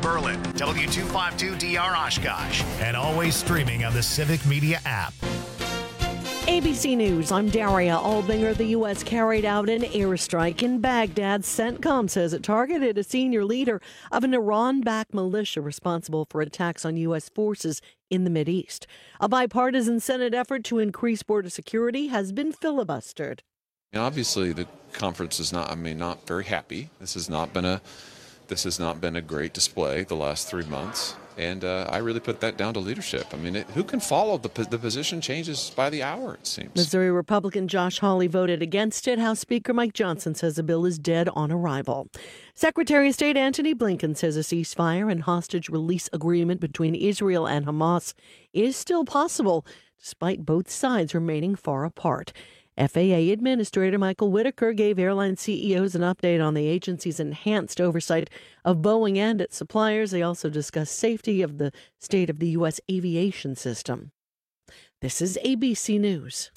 Berlin, W252DR Oshkosh, and always streaming on the Civic Media app. ABC News, I'm Daria Albinger. The U.S. carried out an airstrike in Baghdad. CENTCOM says it targeted a senior leader of an Iran-backed militia responsible for attacks on U.S. forces in the Mideast. A bipartisan Senate effort to increase border security has been filibustered. Obviously, the conference is not very happy. This has not been a great display the last 3 months. And I really put that down to leadership. Who can follow the position changes by the hour, it seems. Missouri Republican Josh Hawley voted against it. House Speaker Mike Johnson says the bill is dead on arrival. Secretary of State Antony Blinken says a ceasefire and hostage release agreement between Israel and Hamas is still possible, despite both sides remaining far apart. FAA Administrator Michael Whitaker gave airline CEOs an update on the agency's enhanced oversight of Boeing and its suppliers. They also discussed safety of the state of the U.S. aviation system. This is ABC News.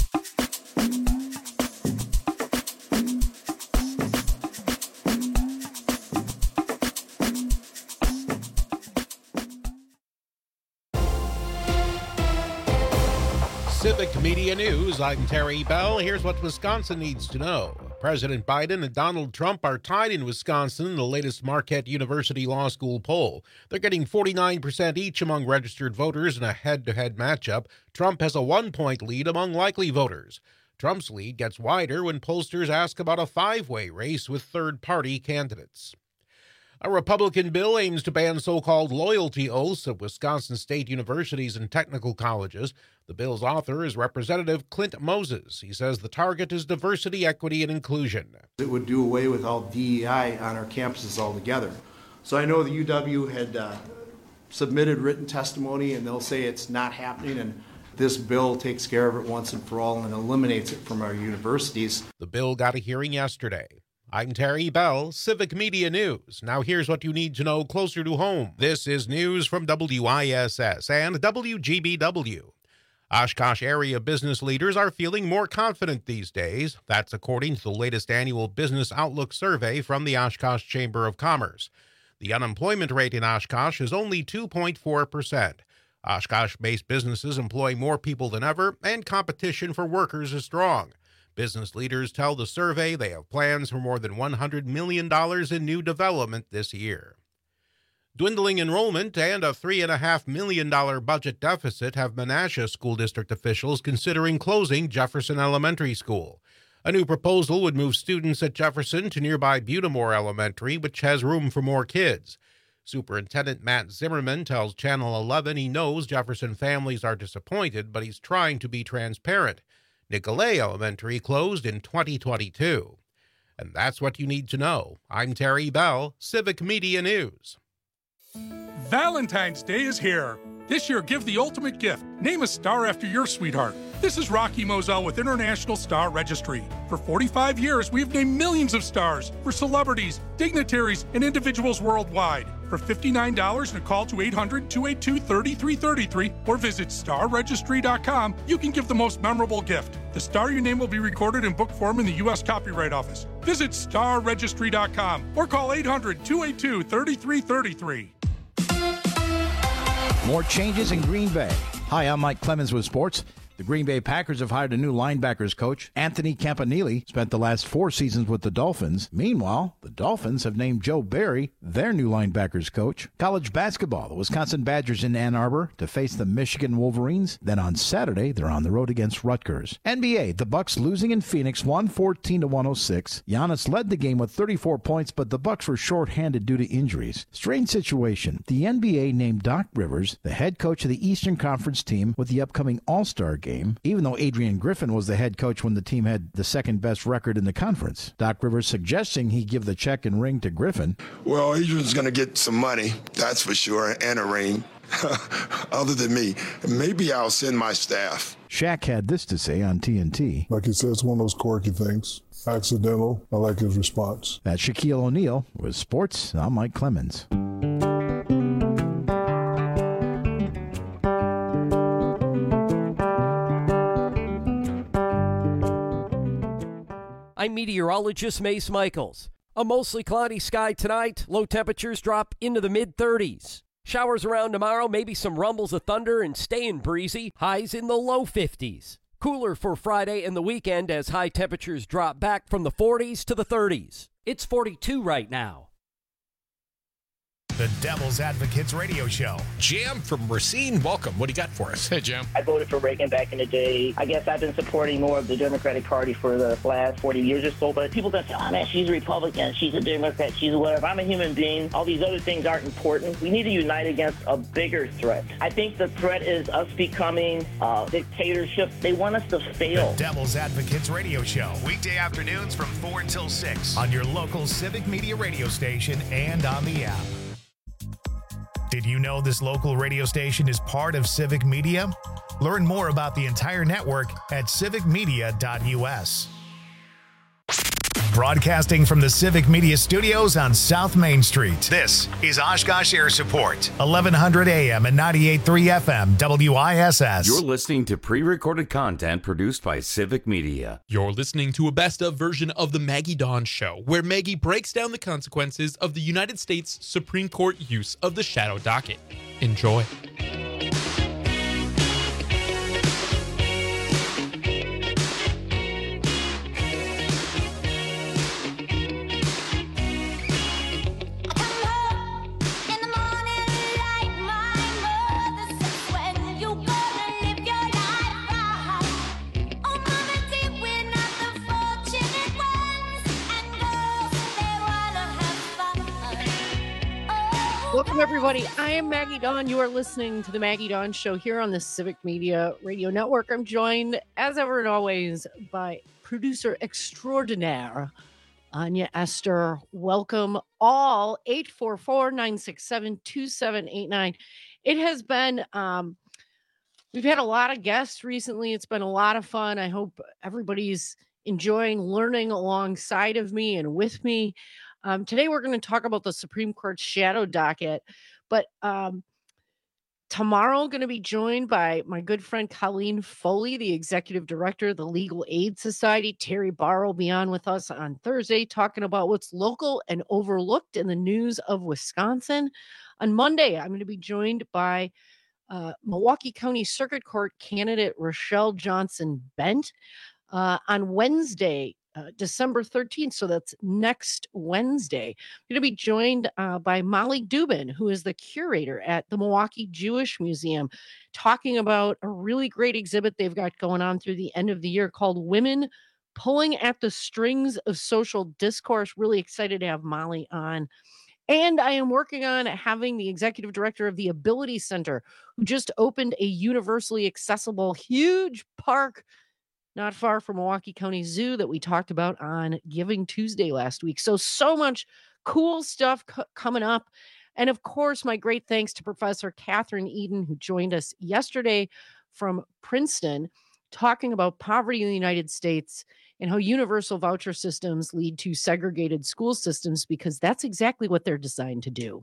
Civic Media News, I'm Terry Bell. Here's what Wisconsin needs to know. President Biden and Donald Trump are tied in Wisconsin in the latest Marquette University Law School poll. They're getting 49% each among registered voters in a head-to-head matchup. Trump has a 1-point lead among likely voters. Trump's lead gets wider when pollsters ask about a 5-way race with third-party candidates. A Republican bill aims to ban so-called loyalty oaths at Wisconsin state universities and technical colleges. The bill's author is Representative Clint Moses. He says the target is diversity, equity, and inclusion. It would do away with all DEI on our campuses altogether. So I know the UW had submitted written testimony, and they'll say it's not happening, and this bill takes care of it once and for all and eliminates it from our universities. The bill got a hearing yesterday. I'm Terry Bell, Civic Media News. Now here's what you need to know closer to home. This is news from WISS and WGBW. Oshkosh area business leaders are feeling more confident these days. That's according to the latest annual Business Outlook survey from the Oshkosh Chamber of Commerce. The unemployment rate in Oshkosh is only 2.4%. Oshkosh-based businesses employ more people than ever, and competition for workers is strong. Business leaders tell the survey they have plans for more than $100 million in new development this year. Dwindling enrollment and a $3.5 million budget deficit have Menasha School District officials considering closing Jefferson Elementary School. A new proposal would move students at Jefferson to nearby Butamore Elementary, which has room for more kids. Superintendent Matt Zimmerman tells Channel 11 he knows Jefferson families are disappointed, but he's trying to be transparent. Nicolay Elementary closed in 2022. And that's what you need to know. I'm Terry Bell, Civic Media News. Valentine's Day is here. This year, give the ultimate gift. Name a star after your sweetheart. This is Rocky Moselle with International Star Registry. For 45 years, we've named millions of stars for celebrities, dignitaries, and individuals worldwide. For $59 and a call to 800-282-3333 or visit starregistry.com, you can give the most memorable gift. The star you name will be recorded in book form in the U.S. Copyright Office. Visit starregistry.com or call 800-282-3333. More changes in Green Bay. Hi, I'm Mike Clemens with sports. The Green Bay Packers have hired a new linebackers coach. Anthony Campanile spent the last 4 seasons with the Dolphins. Meanwhile, the Dolphins have named Joe Barry their new linebackers coach. College basketball, the Wisconsin Badgers in Ann Arbor to face the Michigan Wolverines. Then on Saturday, they're on the road against Rutgers. NBA, the Bucks losing in Phoenix 114-106. Giannis led the game with 34 points, but the Bucks were shorthanded due to injuries. Strange situation. The NBA named Doc Rivers the head coach of the Eastern Conference team with the upcoming All-Star game, even though Adrian Griffin was the head coach when the team had the second best record in the conference. Doc Rivers suggesting he give the check and ring to Griffin. Well, Adrian's going to get some money, that's for sure, and a ring. Other than me, maybe I'll send my staff. Shaq had this to say on TNT. Like he said, it's one of those quirky things. Accidental. I like his response. That's Shaquille O'Neal with sports. I'm Mike Clemens. I'm meteorologist Mace Michaels. A mostly cloudy sky tonight. Low temperatures drop into the mid-30s. Showers around tomorrow, maybe some rumbles of thunder and staying breezy. Highs in the low 50s. Cooler for Friday and the weekend as high temperatures drop back from the 40s to the 30s. It's 42 right now. The Devil's Advocates Radio Show. Jam from Racine, welcome. What do you got for us? Hey, Jam. I voted for Reagan back in the day. I guess I've been supporting more of the Democratic Party for the last 40 years or so, but people don't say, oh man, she's a Republican, she's a Democrat, she's a whatever. I'm a human being. All these other things aren't important. We need to unite against a bigger threat. I think the threat is us becoming a dictatorship. They want us to fail. The Devil's Advocates Radio Show. Weekday afternoons from 4 until 6 on your local Civic Media radio station and on the app. Did you know this local radio station is part of Civic Media? Learn more about the entire network at civicmedia.us. Broadcasting from the Civic Media Studios on South Main Street. This is Oshkosh Air Support, 1100 AM and 98.3 FM, WISS. You're listening to pre-recorded content produced by Civic Media. You're listening to a best-of version of the Maggie Dawn Show, where Maggie breaks down the consequences of the United States Supreme Court use of the shadow docket. Enjoy. Welcome, everybody. I am Maggie Dawn. You are listening to the Maggie Dawn Show here on the Civic Media Radio Network. I'm joined, as ever and always, by producer extraordinaire, Anya Esther. Welcome all. 844-967-2789. It has been, we've had a lot of guests recently. It's been a lot of fun. I hope everybody's enjoying learning alongside of me and with me. Today, we're going to talk about the Supreme Court's shadow docket, but tomorrow going to be joined by my good friend Colleen Foley, the executive director of the Legal Aid Society. Terry Barr will be on with us on Thursday talking about what's local and overlooked in the news of Wisconsin. On Monday, I'm going to be joined by Milwaukee County Circuit Court candidate Rochelle Johnson Bent. On Wednesday, December 13th, so that's next Wednesday, I'm going to be joined by Molly Dubin, who is the curator at the Milwaukee Jewish Museum, talking about a really great exhibit they've got going on through the end of the year called Women Pulling at the Strings of Social Discourse. Really excited to have Molly on. And I am working on having the executive director of the Ability Center, who just opened a universally accessible, huge park not far from Milwaukee County Zoo that we talked about on Giving Tuesday last week. So much cool stuff coming up. And of course, my great thanks to Professor Catherine Eden, who joined us yesterday from Princeton, talking about poverty in the United States and how universal voucher systems lead to segregated school systems, because that's exactly what they're designed to do.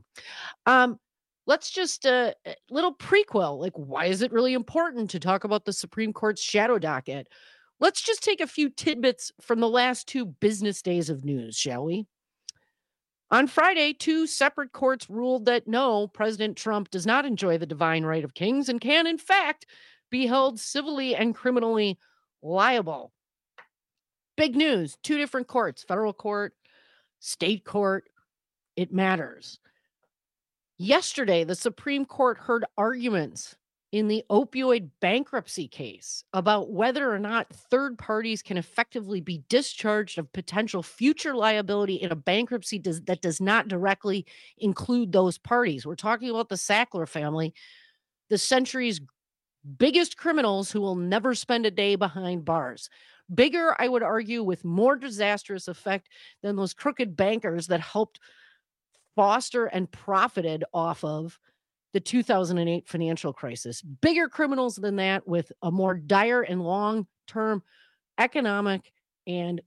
Let's just a little prequel. Like, why is it really important to talk about the Supreme Court's shadow docket? Let's just take a few tidbits from the last 2 business days of news, shall we? On Friday, 2 separate courts ruled that no, President Trump does not enjoy the divine right of kings and can, in fact, be held civilly and criminally liable. Big news. 2 different courts, federal court, state court. It matters. Yesterday, the Supreme Court heard arguments in the opioid bankruptcy case about whether or not third parties can effectively be discharged of potential future liability in a bankruptcy that does not directly include those parties. We're talking about the Sackler family, the century's biggest criminals who will never spend a day behind bars. Bigger, I would argue, with more disastrous effect than those crooked bankers that helped foster and profited off of the 2008 financial crisis. Bigger criminals than that, with a more dire and long-term economic and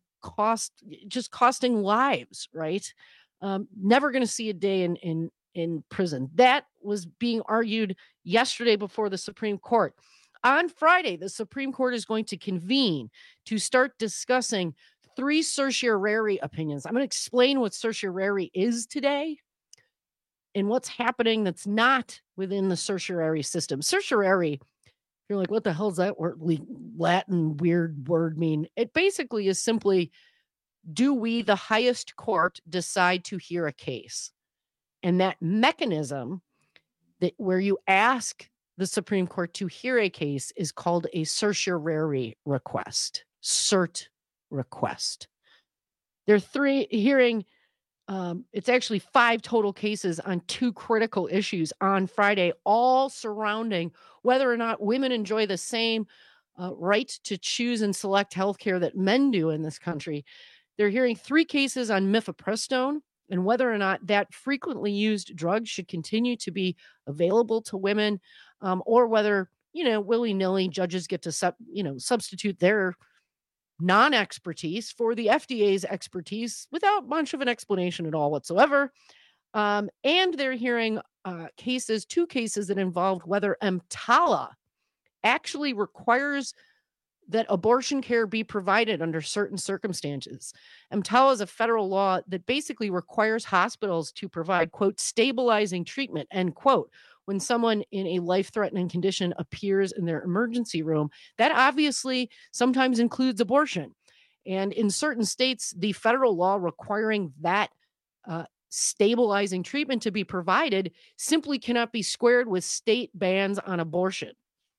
costing lives, right? Never going to see a day in prison. That was being argued yesterday before the Supreme Court. On Friday, the Supreme Court is going to convene to start discussing 3 certiorari opinions. I'm going to explain what certiorari is today and what's happening that's not within the certiorari system. Certiorari, you're like, what the hell does that word, Latin weird word mean? It basically is simply, do we, the highest court, decide to hear a case? And that mechanism that where you ask the Supreme Court to hear a case is called a certiorari request, cert request. There are it's actually 5 total cases on 2 critical issues on Friday, all surrounding whether or not women enjoy the same right to choose and select healthcare that men do in this country. They're hearing 3 cases on mifepristone and whether or not that frequently used drug should continue to be available to women, or whether, willy-nilly judges get to substitute their non-expertise for the FDA's expertise without much of an explanation at all whatsoever. And they're hearing 2 cases that involved whether EMTALA actually requires that abortion care be provided under certain circumstances. EMTALA is a federal law that basically requires hospitals to provide, quote, stabilizing treatment, end quote, when someone in a life-threatening condition appears in their emergency room. That obviously sometimes includes abortion. And in certain states, the federal law requiring that stabilizing treatment to be provided simply cannot be squared with state bans on abortion.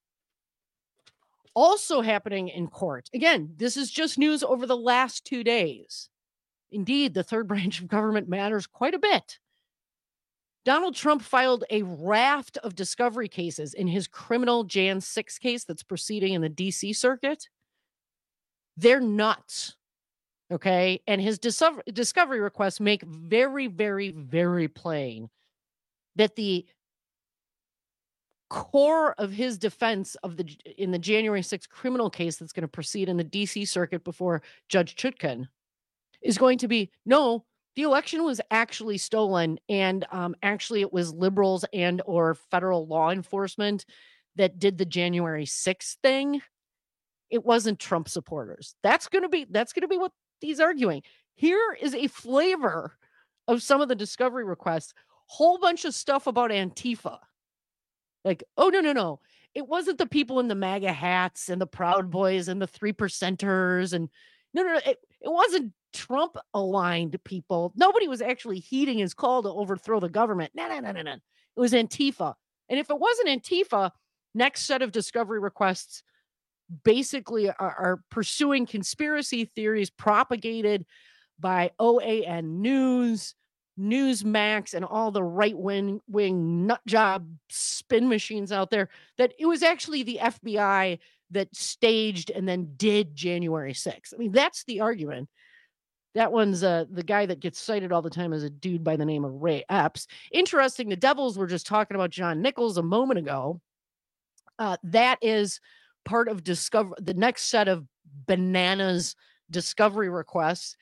Also happening in court, again, this is just news over the last 2 days. Indeed, the third branch of government matters quite a bit. Donald Trump filed a raft of discovery cases in his criminal Jan 6 case that's proceeding in the D.C. circuit. They're nuts, okay? And his discovery requests make very, very, very plain that the core of his defense in the January 6th criminal case that's going to proceed in the D.C. circuit before Judge Chutkan is going to be, no, the election was actually stolen, and actually it was liberals and or federal law enforcement that did the January 6th thing. It wasn't Trump supporters. That's going to be what he's arguing. Here is a flavor of some of the discovery requests. Whole bunch of stuff about Antifa. Like, oh, no. It wasn't the people in the MAGA hats and the Proud Boys and the 3%ers. And no. It wasn't Trump-aligned people. Nobody was actually heeding his call to overthrow the government. No. It was Antifa. And if it wasn't Antifa, next set of discovery requests basically are pursuing conspiracy theories propagated by OAN News, Newsmax, and all the right-wing nut job spin machines out there, that it was actually the FBI that staged and then did January 6th. I mean, that's the argument. That one's the guy that gets cited all the time as a dude by the name of Ray Epps. Interesting, the Devils were just talking about John Nichols a moment ago. That is part of the next set of bananas discovery requests.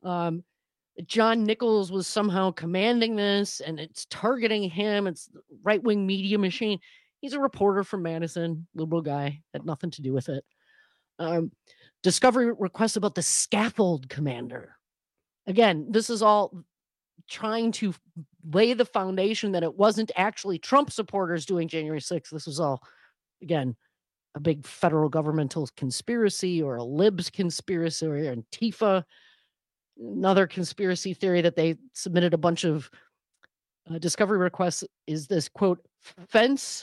John Nichols was somehow commanding this, and it's targeting him. It's the right-wing media machine. He's a reporter from Madison, liberal guy, had nothing to do with it. Discovery requests about the scaffold commander. Again, this is all trying to lay the foundation that it wasn't actually Trump supporters doing January 6th. This was all, again, a big federal governmental conspiracy or a libs conspiracy or Antifa. Another conspiracy theory that they submitted a bunch of discovery requests is this, quote, fence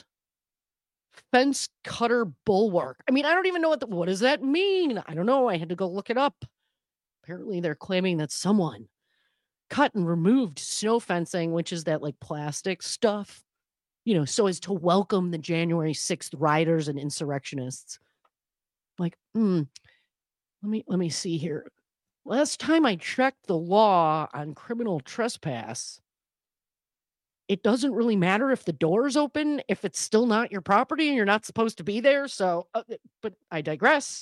cutter bulwark. I mean, I don't even know what does that mean? I don't know. I had to go look it up. Apparently they're claiming that someone cut and removed snow fencing, which is that like plastic stuff, so as to welcome the January 6th rioters and insurrectionists. Like, let me see here. Last time I checked the law on criminal trespass, it doesn't really matter if the door's open, if it's still not your property and you're not supposed to be there. So, but I digress.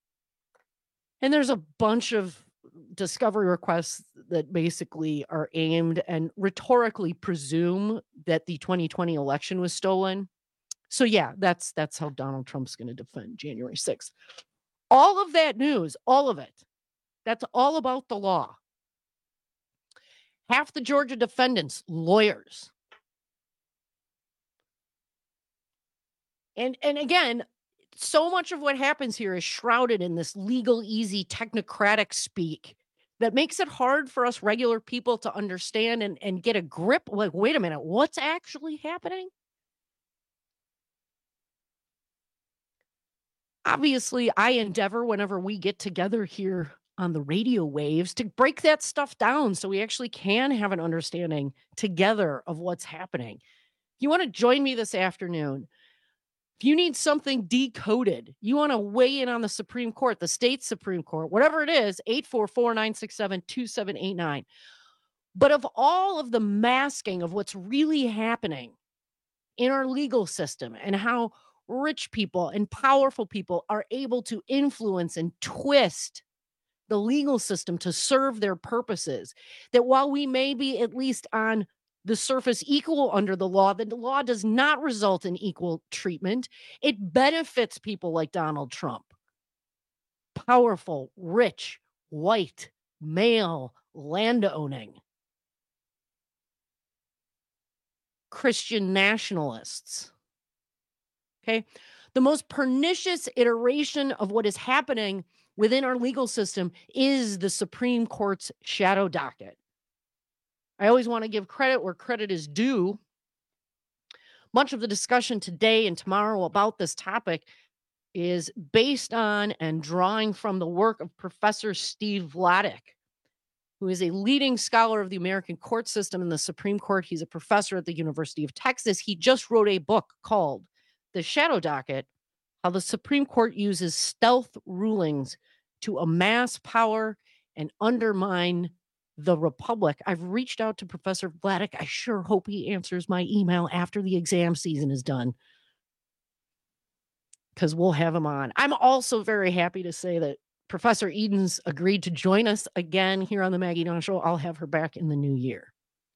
And there's a bunch of discovery requests that basically are aimed and rhetorically presume that the 2020 election was stolen. So yeah, that's how Donald Trump's going to defend January 6th. All of that news, all of it, That's all about the law. Half the Georgia defendants, lawyers. And again, so much of what happens here is shrouded in this legal, easy, technocratic speak that makes it hard for us regular people to understand and get a grip. Like, wait a minute, what's actually happening? Obviously, I endeavor whenever we get together here on the radio waves to break that stuff down so we actually can have an understanding together of what's happening. If you want to join me this afternoon, if you need something decoded, you want to weigh in on the Supreme Court, the state Supreme Court, whatever it is, 844-967-2789. But of all of the masking of what's really happening in our legal system and how rich people and powerful people are able to influence and twist the legal system to serve their purposes, that while we may be at least on the surface equal under the law does not result in equal treatment. It benefits people like Donald Trump. Powerful, rich, white, male, land-owning. Christian nationalists. Okay? The most pernicious iteration of what is happening within our legal system is the Supreme Court's shadow docket. I always want to give credit where credit is due. Much of the discussion today and tomorrow about this topic is based on and drawing from the work of Professor Steve Vladeck, who is a leading scholar of the American court system and the Supreme Court. He's a professor at the University of Texas. He just wrote a book called The Shadow Docket: How the Supreme Court Uses Stealth Rulings to Amass Power and Undermine the Republic. I've reached out to Professor Vladeck. I sure hope he answers my email after the exam season is done, because we'll have him on. I'm also very happy to say that Professor Edens agreed to join us again here on the Maggie Dawn Show. I'll have her back in the new year.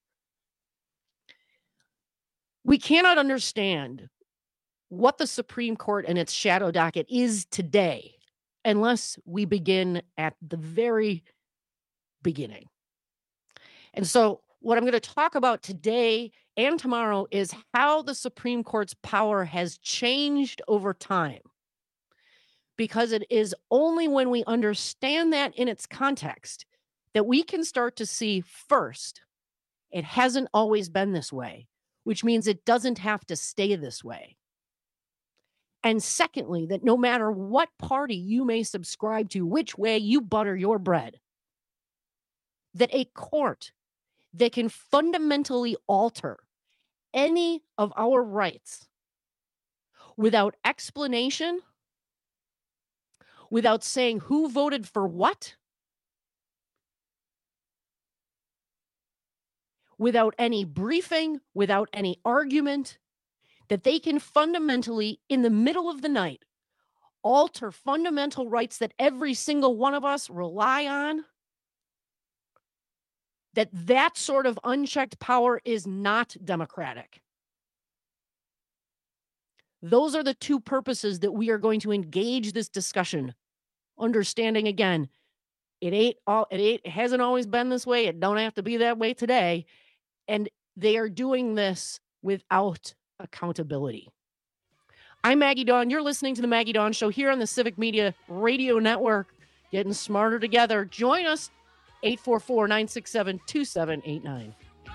We cannot understand what the Supreme Court and its shadow docket is today unless we begin at the very beginning. And so what I'm going to talk about today and tomorrow is how the Supreme Court's power has changed over time. Because it is only when we understand that in its context that we can start to see, first, it hasn't always been this way, which means it doesn't have to stay this way. And secondly, that no matter what party you may subscribe to, which way you butter your bread, that a court that can fundamentally alter any of our rights without explanation, without saying who voted for what, without any briefing, without any argument, that they can fundamentally, in the middle of the night, alter fundamental rights that every single one of us rely on, that sort of unchecked power is not democratic. Those are the two purposes that we are going to engage this discussion. Understanding, again, it hasn't always been this way. It don't have to be that way today. And they are doing this without accountability. I'm Maggie Dawn. You're listening to the Maggie Dawn Show here on the Civic Media Radio Network. Getting smarter together. Join us, 844-967-2789.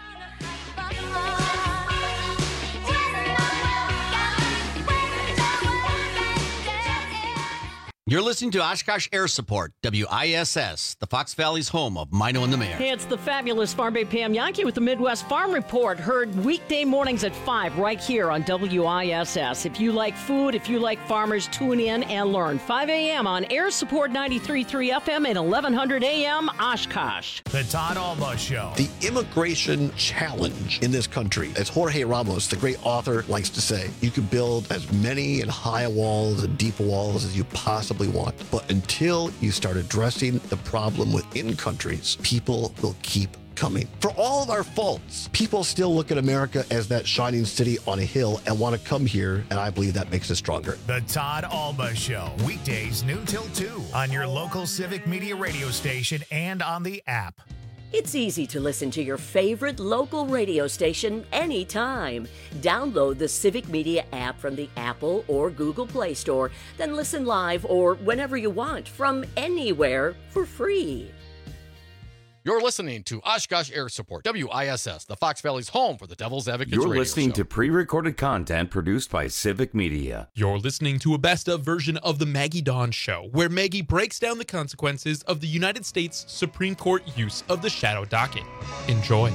You're listening to Oshkosh Air Support, WISS, the Fox Valley's home of Mino and the Mayor. Hey, it's the fabulous Farm Bay Pam Yankee with the Midwest Farm Report, heard weekday mornings at 5 right here on WISS. If you like food, if you like farmers, tune in and learn. 5 a.m. on Air Support 93.3 FM and 1100 a.m. Oshkosh. The Todd Alba Show. The immigration challenge in this country, as Jorge Ramos, the great author, likes to say, you can build as many and high walls and deep walls as you possibly want. But until you start addressing the problem within countries, people will keep coming. For all of our faults, people still look at America as that shining city on a hill and want to come here, and I believe that makes us stronger. The Todd Alba Show, weekdays noon till 2 on your local Civic Media radio station and on the app. It's easy to listen to your favorite local radio station anytime. Download the Civic Media app from the Apple or Google Play Store, then listen live or whenever you want from anywhere for free. You're listening to Oshkosh Air Support, WISS, the Fox Valley's home for the Devil's Advocates You're radio listening show. to pre-recorded content produced by Civic Media. You're listening to a best-of version of The Maggie Dawn Show, where Maggie breaks down the consequences of the United States Supreme Court use of the shadow docket. Enjoy.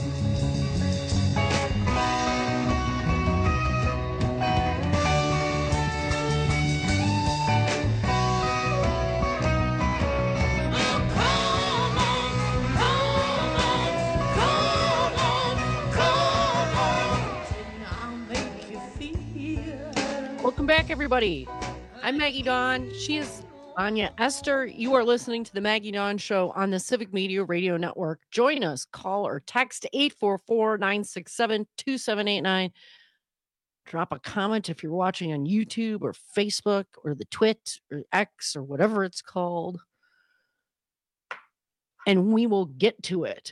Welcome back, everybody. I'm Maggie Dawn. She is Anya Esther. You are listening to the Maggie Dawn Show on the Civic Media Radio Network. Join us. Call or text 844-967-2789. Drop a comment if you're watching on YouTube or Facebook or the Twit or X or whatever it's called. And we will get to it.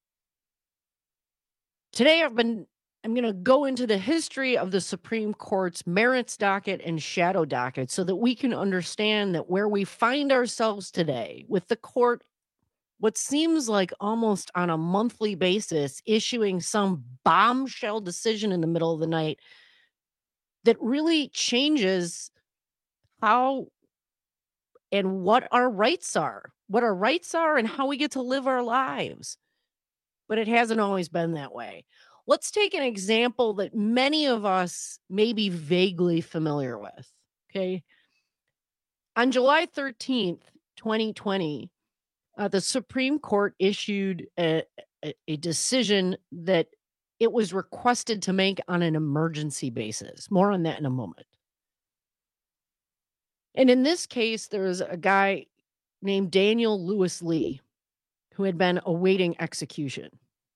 Today I'm going to go into the history of the Supreme Court's merits docket and shadow docket so that we can understand that where we find ourselves today with the court, what seems like almost on a monthly basis, issuing some bombshell decision in the middle of the night that really changes how and what our rights are and how we get to live our lives. But it hasn't always been that way. Let's take an example that many of us may be vaguely familiar with, okay? On July 13th, 2020, the Supreme Court issued a decision that it was requested to make on an emergency basis. More on that in a moment. And in this case, there was a guy named Daniel Lewis Lee who had been awaiting execution.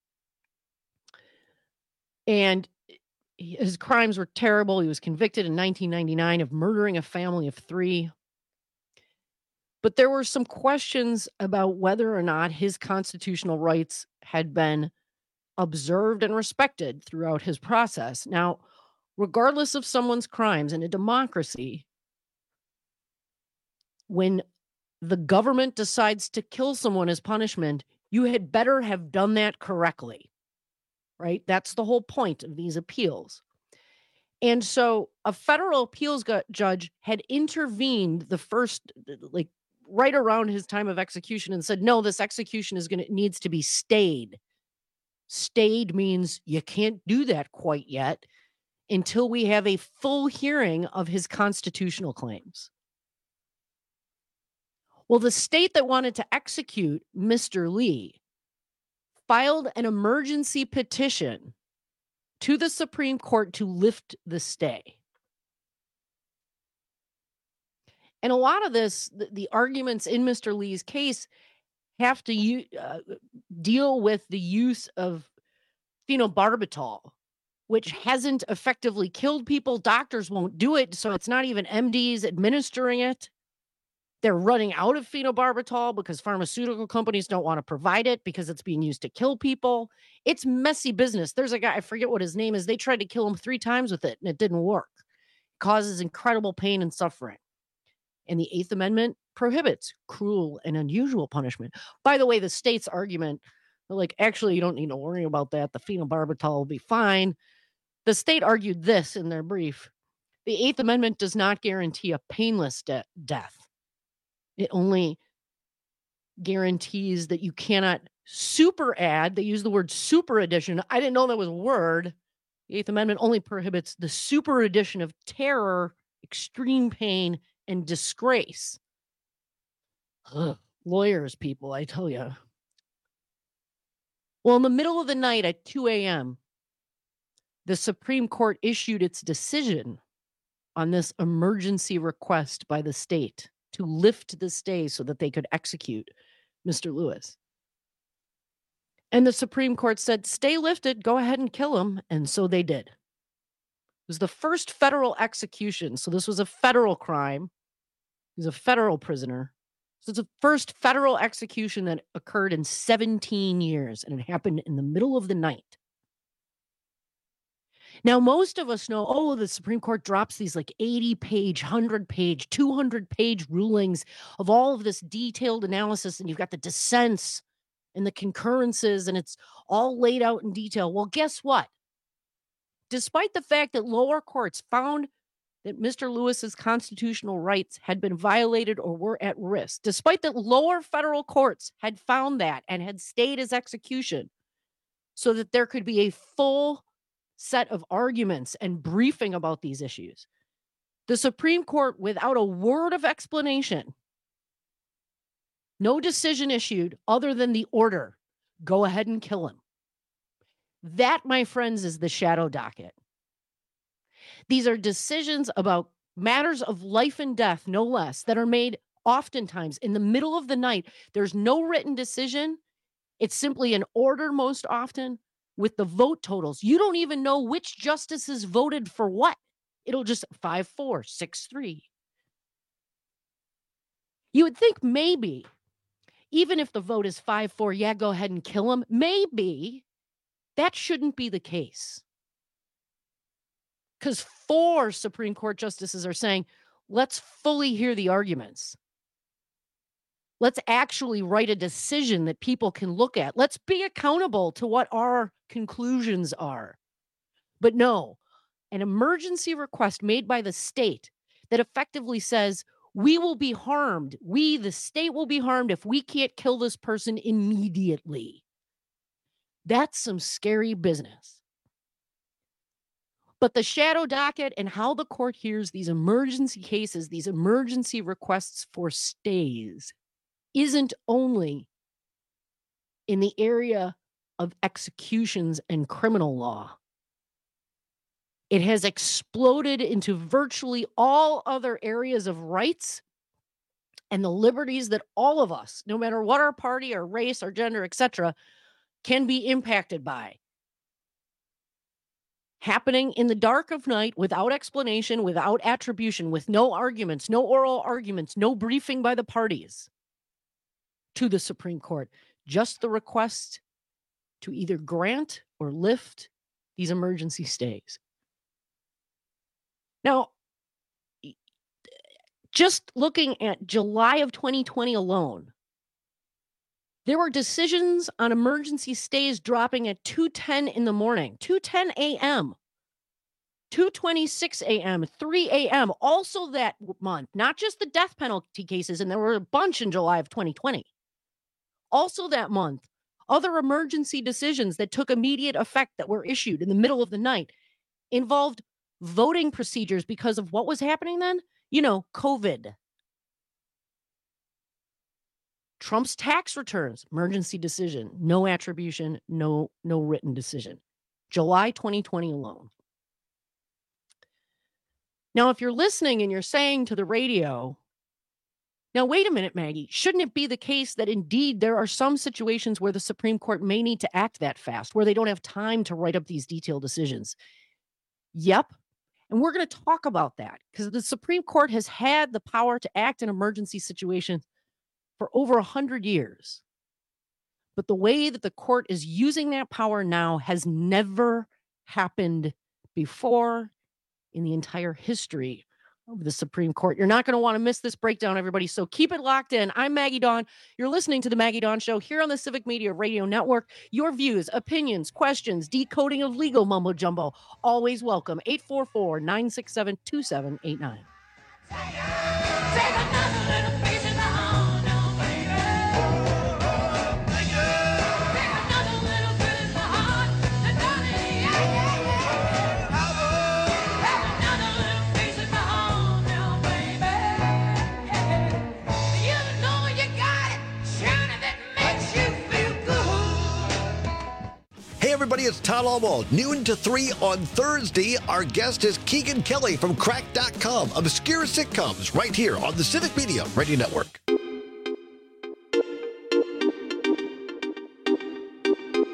And his crimes were terrible. He was convicted in 1999 of murdering a family of 3. But there were some questions about whether or not his constitutional rights had been observed and respected throughout his process. Now, regardless of someone's crimes in a democracy, when the government decides to kill someone as punishment, you had better have done that correctly. Right? That's the whole point of these appeals. And so a federal appeals judge had intervened the first, right around his time of execution and said, no, this execution needs to be stayed. Stayed means you can't do that quite yet until we have a full hearing of his constitutional claims. Well, the state that wanted to execute Mr. Lee filed an emergency petition to the Supreme Court to lift the stay. And a lot of this, the arguments in Mr. Lee's case have to deal with the use of phenobarbital, which hasn't effectively killed people. Doctors won't do it, so it's not even MDs administering it. They're running out of phenobarbital because pharmaceutical companies don't want to provide it because it's being used to kill people. It's messy business. There's a guy, I forget what his name is. They tried to kill him 3 times with it and it didn't work. It causes incredible pain and suffering. And the 8th Amendment prohibits cruel and unusual punishment. By the way, the state's argument, actually, you don't need to worry about that. The phenobarbital will be fine. The state argued this in their brief. The 8th Amendment does not guarantee a painless death. It only guarantees that you cannot super add. They use the word super addition. I didn't know that was a word. The 8th Amendment only prohibits the super addition of terror, extreme pain, and disgrace. Ugh, lawyers, people, I tell you. Well, in the middle of the night at 2 a.m., the Supreme Court issued its decision on this emergency request by the state to lift the stay so that they could execute Mr. Lewis. And the Supreme Court said, stay lifted, go ahead and kill him. And so they did. It was the first federal execution. So this was a federal crime. He was a federal prisoner. So it's the first federal execution that occurred in 17 years. And it happened in the middle of the night. Now, most of us know, oh, the Supreme Court drops these like 80-page, 100-page, 200-page rulings of all of this detailed analysis, and you've got the dissents and the concurrences, and it's all laid out in detail. Well, guess what? Despite the fact that lower courts found that Mr. Lewis's constitutional rights had been violated or were at risk, despite that lower federal courts had found that and had stayed his execution so that there could be a full set of arguments and briefing about these issues, the Supreme Court, without a word of explanation, no decision issued other than the order, go ahead and kill him. That, my friends, is the shadow docket. These are decisions about matters of life and death, no less, that are made oftentimes in the middle of the night. There's no written decision. It's simply an order most often with the vote totals. You don't even know which justices voted for what. It'll just 5-4, 6-3. You would think maybe, even if the vote is 5-4, yeah, go ahead and kill him, maybe that shouldn't be the case. Because 4 Supreme Court justices are saying, let's fully hear the arguments. Let's actually write a decision that people can look at. Let's be accountable to what our conclusions are. But no, an emergency request made by the state that effectively says, we will be harmed. We, the state, will be harmed if we can't kill this person immediately. That's some scary business. But the shadow docket and how the court hears these emergency cases, these emergency requests for stays, isn't only in the area of executions and criminal law. It has exploded into virtually all other areas of rights and the liberties that all of us, no matter what our party, our race, our gender, etc., can be impacted by. Happening in the dark of night, without explanation, without attribution, with no arguments, no oral arguments, no briefing by the parties to the Supreme Court, just the request to either grant or lift these emergency stays. Now, just looking at July of 2020 alone, there were decisions on emergency stays dropping at 2:10 in the morning, 2:10 a.m., 2:26 a.m., 3 a.m., also that month, not just the death penalty cases, and there were a bunch in July of 2020. Also that month, other emergency decisions that took immediate effect that were issued in the middle of the night involved voting procedures because of what was happening then? You know, COVID. Trump's tax returns, emergency decision, no attribution, no written decision. July 2020 alone. Now, if you're listening and you're saying to the radio, now, wait a minute, Maggie, shouldn't it be the case that indeed there are some situations where the Supreme Court may need to act that fast, where they don't have time to write up these detailed decisions? Yep. And we're going to talk about that because the Supreme Court has had the power to act in emergency situations for over 100 years. But the way that the court is using that power now has never happened before in the entire history of the Supreme Court. You're not going to want to miss this breakdown, everybody. So keep it locked in. I'm Maggie Dawn. You're listening to the Maggie Dawn Show here on the Civic Media Radio Network. Your views, opinions, questions, decoding of legal mumbo jumbo, always welcome. 844-967-2789. Hey everybody, it's Todd Alwald. Noon to 3 on Thursday. Our guest is Keegan Kelly from Cracked.com. Obscure sitcoms right here on the Civic Media Radio Network.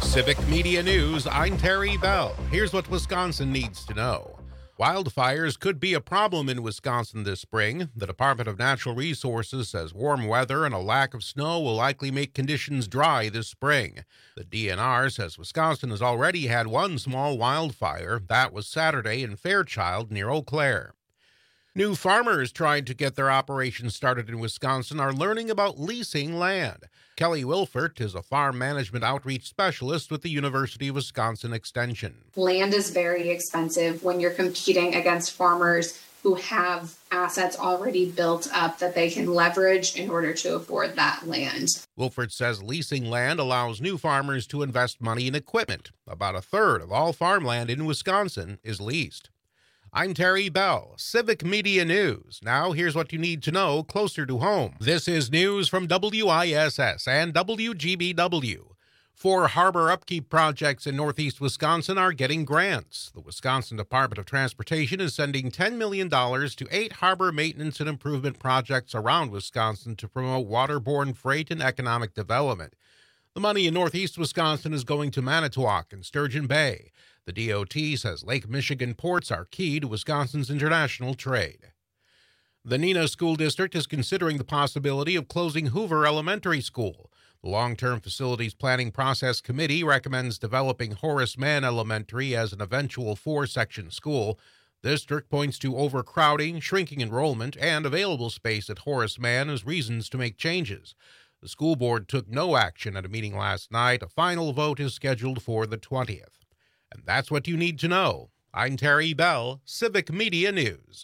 Civic Media News, I'm Terry Bell. Here's what Wisconsin needs to know. Wildfires could be a problem in Wisconsin this spring. The Department of Natural Resources says warm weather and a lack of snow will likely make conditions dry this spring. The DNR says Wisconsin has already had one small wildfire. That was Saturday in Fairchild near Eau Claire. New farmers trying to get their operations started in Wisconsin are learning about leasing land. Kelly Wilfert is a farm management outreach specialist with the University of Wisconsin Extension. Land is very expensive when you're competing against farmers who have assets already built up that they can leverage in order to afford that land. Wilfert says leasing land allows new farmers to invest money in equipment. About a third of all farmland in Wisconsin is leased. I'm Terry Bell, Civic Media News. Now here's what you need to know closer to home. This is news from WISS and WGBW. 4 harbor upkeep projects in northeast Wisconsin are getting grants. The Wisconsin Department of Transportation is sending $10 million to 8 harbor maintenance and improvement projects around Wisconsin to promote waterborne freight and economic development. The money in northeast Wisconsin is going to Manitowoc and Sturgeon Bay. The DOT says Lake Michigan ports are key to Wisconsin's international trade. The Neenah School District is considering the possibility of closing Hoover Elementary School. The Long-Term Facilities Planning Process Committee recommends developing Horace Mann Elementary as an eventual 4-section school. The district points to overcrowding, shrinking enrollment, and available space at Horace Mann as reasons to make changes. The school board took no action at a meeting last night. A final vote is scheduled for the 20th. And that's what you need to know. I'm Terry Bell, Civic Media News.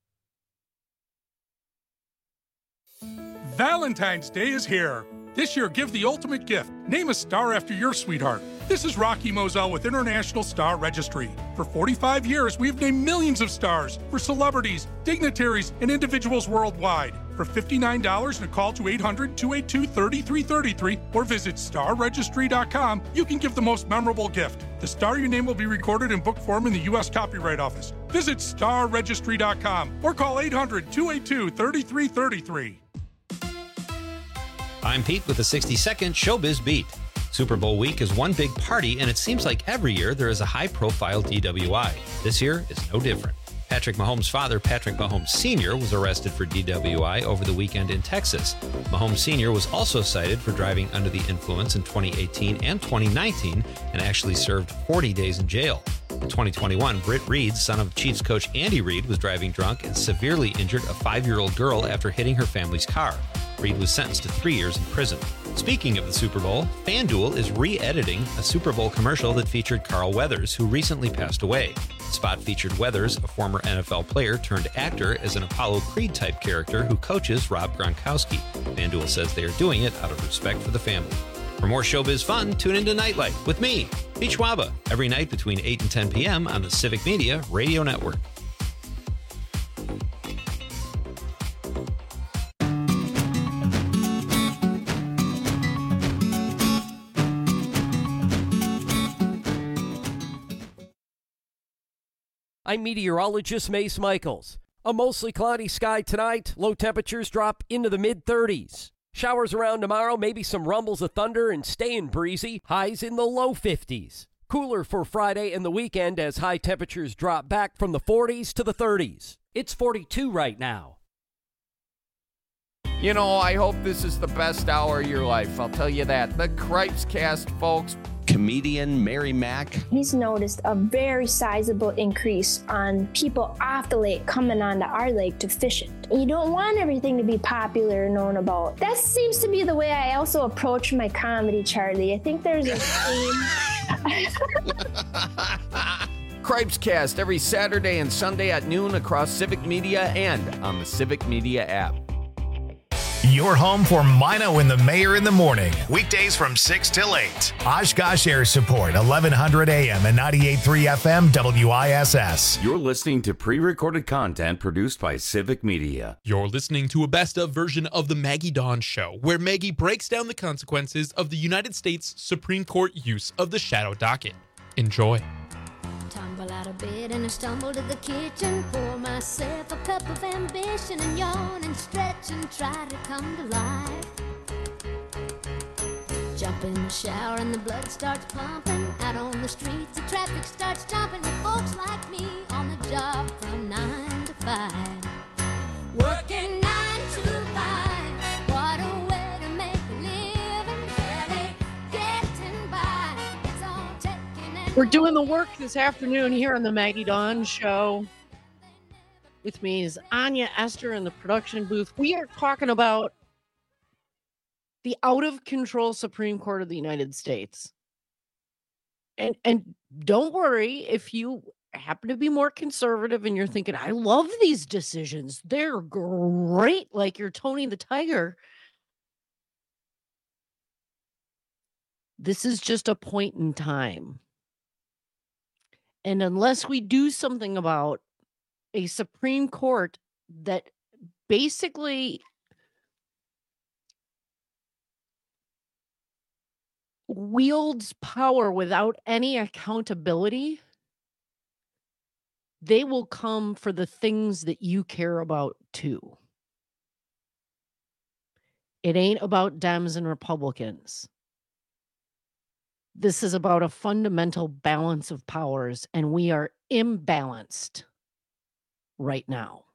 Valentine's Day is here. This year, give the ultimate gift. Name a star after your sweetheart. This is Rocky Moselle with International Star Registry. For 45 years, we've named millions of stars for celebrities, dignitaries, and individuals worldwide. For $59 and a call to 800-282-3333 or visit starregistry.com, you can give the most memorable gift. The star you name will be recorded in book form in the U.S. Copyright Office. Visit starregistry.com or call 800-282-3333. I'm Pete with the 60-second Showbiz Beat. Super Bowl week is one big party, and it seems like every year there is a high-profile DWI. This year is no different. Patrick Mahomes' father, Patrick Mahomes Sr., was arrested for DWI over the weekend in Texas. Mahomes Sr. was also cited for driving under the influence in 2018 and 2019 and actually served 40 days in jail. In 2021, Britt Reed, son of Chiefs coach Andy Reid, was driving drunk and severely injured a 5-year-old girl after hitting her family's car. Reed was sentenced to 3 years in prison. Speaking of the Super Bowl, FanDuel is re-editing a Super Bowl commercial that featured Carl Weathers, who recently passed away. The spot featured Weathers, a former NFL player turned actor, as an Apollo Creed-type character who coaches Rob Gronkowski. FanDuel says they are doing it out of respect for the family. For more showbiz fun, tune into Nightlight with me, Pete Schwaba, every night between 8 and 10 p.m. on the Civic Media Radio Network. I'm meteorologist Mace Michaels. A mostly cloudy sky tonight. Low temperatures drop into the mid-30s. Showers around tomorrow, maybe some rumbles of thunder and staying breezy. Highs in the low 50s. Cooler for Friday and the weekend as high temperatures drop back from the 40s to the 30s. It's 42 right now. You know, I hope this is the best hour of your life. I'll tell you that. The Cripes Cast, folks. Comedian Mary Mack. He's noticed a very sizable increase on people off the lake coming onto our lake to fish it. You don't want everything to be popular and known about. That seems to be the way I also approach my comedy, Charlie. I think there's a theme. Cripes Cast every Saturday and Sunday at noon across Civic Media and on the Civic Media app. Your home for Mino and the Mayor in the morning. Weekdays from 6 till 8. Oshkosh Air Support, 1100 AM and 98.3 FM WISS. You're listening to pre-recorded content produced by Civic Media. You're listening to a best-of version of The Maggie Dawn Show, where Maggie breaks down the consequences of the United States Supreme Court use of the shadow docket. Enjoy. Tumble out of bed and I stumble to the kitchen, pour myself a cup of ambition and yawn and stretch and try to come to life. Jump in the shower and the blood starts pumping. Out on the streets, the traffic starts jumping. With folks like me on the job from 9 to 5. Working 9 to 5. What a way to make a living. Barely getting by. It's all taking and We're doing the work this afternoon here on the Maggie Dawn Show. With me is Anya Esther in the production booth. We are talking about the out-of-control Supreme Court of the United States. And don't worry if you happen to be more conservative and you're thinking, I love these decisions. They're great, like you're Tony the Tiger. This is just a point in time. And unless we do something about a Supreme Court that basically wields power without any accountability, they will come for the things that you care about too. It ain't about Dems and Republicans. This is about a fundamental balance of powers, and we are imbalanced right now.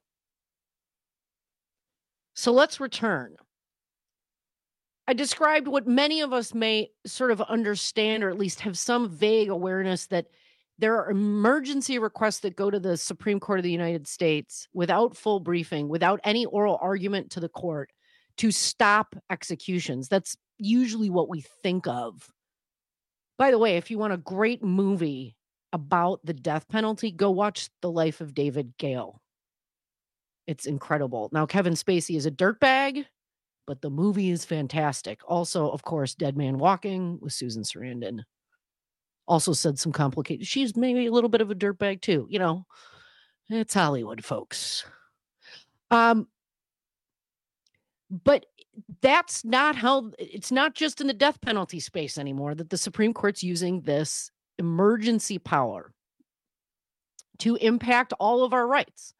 So let's return. I described what many of us may sort of understand, or at least have some vague awareness that there are emergency requests that go to the Supreme Court of the United States without full briefing, without any oral argument to the court, to stop executions. That's usually what we think of. By the way, if you want a great movie about the death penalty, go watch The Life of David Gale. It's incredible. Now, Kevin Spacey is a dirtbag, but the movie is fantastic. Also, of course, Dead Man Walking with Susan Sarandon. Also said some complicated. She's maybe a little bit of a dirtbag too. You know, it's Hollywood, folks. But that's not how, it's not just in the death penalty space anymore that the Supreme Court's using this emergency power to impact all of our rights.